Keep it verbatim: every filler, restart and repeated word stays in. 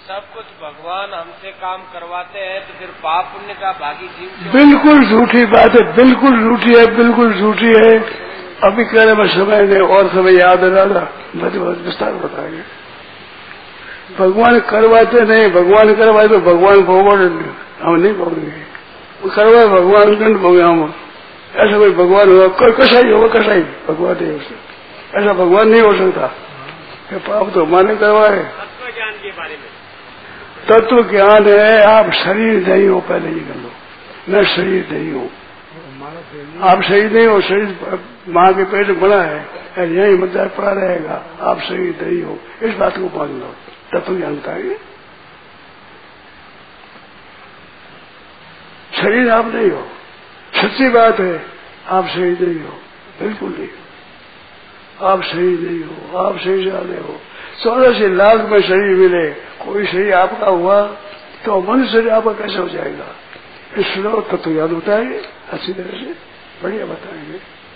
सब कुछ भगवान हमसे काम करवाते हैं तो फिर पाप पुण्य का भागी जीव। बिल्कुल झूठी बात है, बिल्कुल झूठी है, बिल्कुल झूठी है। अभी कहने में समय नहीं और समय याद है दादा, बहुत विस्तार बताएंगे। भगवान करवाते नहीं, भगवान करवाए तो भगवान भोगोगे, हम नहीं भोगेंगे। करवाए भगवान दंड भोगे हम। ऐसा कोई भगवान होगा, कसाई होगा, कसाई भगवान नहीं हो सकता। ऐसा भगवान नहीं हो सकता कि पाप तो हमारे करवाए। तत्व ज्ञान के बारे में तत्व ज्ञान है, आप शरीर नहीं हो, पहले ये कर लो। मैं शरीर नहीं हूँ, आप शरीर नहीं हो। शरीर माँ के पेट में बना है, यही मतलब पड़ा रहेगा। आप शरीर नहीं हो, इस बात को मान लो। तत्व जानता है शरीर आप नहीं हो, सच्ची बात है। आप शरीर नहीं हो, बिल्कुल नहीं हो। आप शरीर नहीं हो, आप शरीर वाले हो। चौदह से लाख में शरीर मिले, कोई शरीर आपका हुआ तो मनुष्य शरीर आपका कैसे हो जाएगा? इसलिए तत्व याद होता है अच्छी तरह से, बढ़िया बताएंगे।